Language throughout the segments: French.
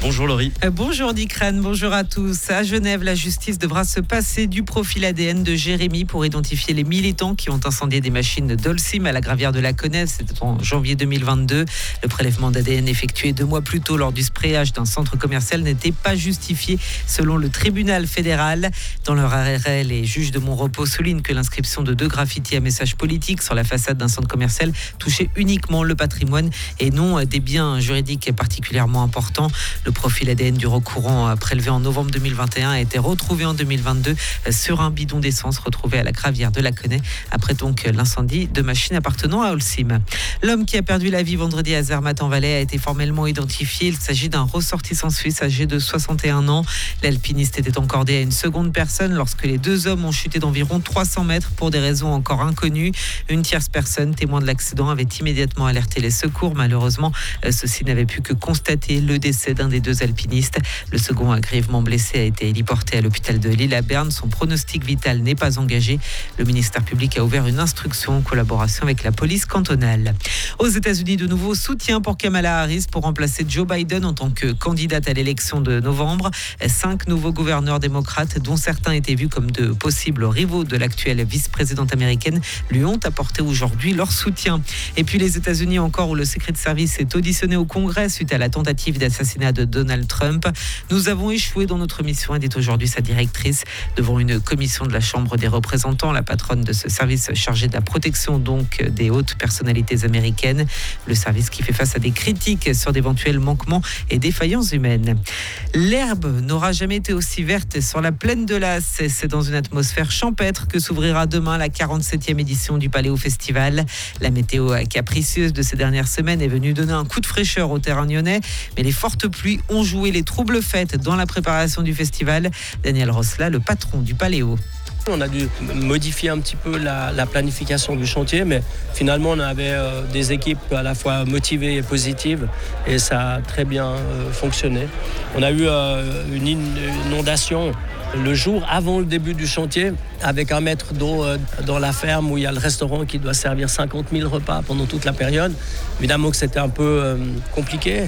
Bonjour Laurie. Bonjour Dikran, bonjour à tous. À Genève, la justice devra se passer du profil ADN de Jérémy pour identifier les militants qui ont incendié des machines d'Holcim à la Gravière de la Conève. C'était en janvier 2022. Le prélèvement d'ADN effectué 2 mois plus tôt lors du sprayage d'un centre commercial n'était pas justifié selon le tribunal fédéral. Dans leur arrêt, les juges de Montrepos soulignent que l'inscription de 2 graffitis à message politique sur la façade d'un centre commercial touchait uniquement le patrimoine et non des biens juridiques particulièrement importants. Le profil ADN du recourant prélevé en novembre 2021 a été retrouvé en 2022 sur un bidon d'essence retrouvé à la Gravière de la Conève après donc l'incendie de machines appartenant à Holcim. L'homme qui a perdu la vie vendredi à Zermatt-en-Valais a été formellement identifié. Il s'agit d'un ressortissant suisse âgé de 61 ans. L'alpiniste était encordé à une seconde personne lorsque les 2 hommes ont chuté d'environ 300 mètres pour des raisons encore inconnues. Une tierce personne, témoin de l'accident, avait immédiatement alerté les secours. Malheureusement, ceux-ci n'avaient pu que constater le décès d'un des 2 alpinistes. Le second, grièvement blessé, a été héliporté à l'hôpital de Lille à Berne. Son pronostic vital n'est pas engagé. Le ministère public a ouvert une instruction en collaboration avec la police cantonale. Aux États-Unis, de nouveau soutien pour Kamala Harris pour remplacer Joe Biden en tant que candidate à l'élection de novembre. 5 nouveaux gouverneurs démocrates, dont certains étaient vus comme de possibles rivaux de l'actuelle vice-présidente américaine, lui ont apporté aujourd'hui leur soutien. Et puis les États-Unis encore, où le Secret Service est auditionné au Congrès suite à la tentative d'assassinat de Donald Trump. Nous avons échoué dans notre mission, a dit aujourd'hui sa directrice devant une commission de la Chambre des représentants, la patronne de ce service chargé de la protection donc des hautes personnalités américaines. Le service qui fait face à des critiques sur d'éventuels manquements et défaillances humaines. L'herbe n'aura jamais été aussi verte sur la plaine de l'As. C'est dans une atmosphère champêtre que s'ouvrira demain la 47e édition du Paléo Festival. La météo capricieuse de ces dernières semaines est venue donner un coup de fraîcheur au terrain nyonnais, mais les fortes pluies ont joué les troubles faits dans la préparation du festival. Daniel Rosla, le patron du Paléo. On a dû modifier un petit peu la planification du chantier, mais finalement on avait des équipes à la fois motivées et positives et ça a très bien fonctionné. On a eu une inondation le jour avant le début du chantier avec 1 mètre d'eau dans la ferme où il y a le restaurant qui doit servir 50 000 repas pendant toute la période. Évidemment que c'était un peu compliqué,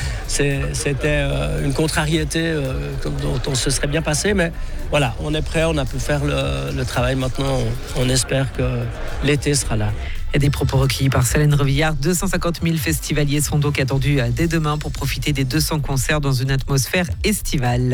c'était une contrariété dont on se serait bien passé, mais voilà, on est prêt, on a pu faire le travail maintenant, on espère que l'été sera là. Et des propos recueillis par Solène Revillard. 250 000 festivaliers sont donc attendus dès demain pour profiter des 200 concerts dans une atmosphère estivale.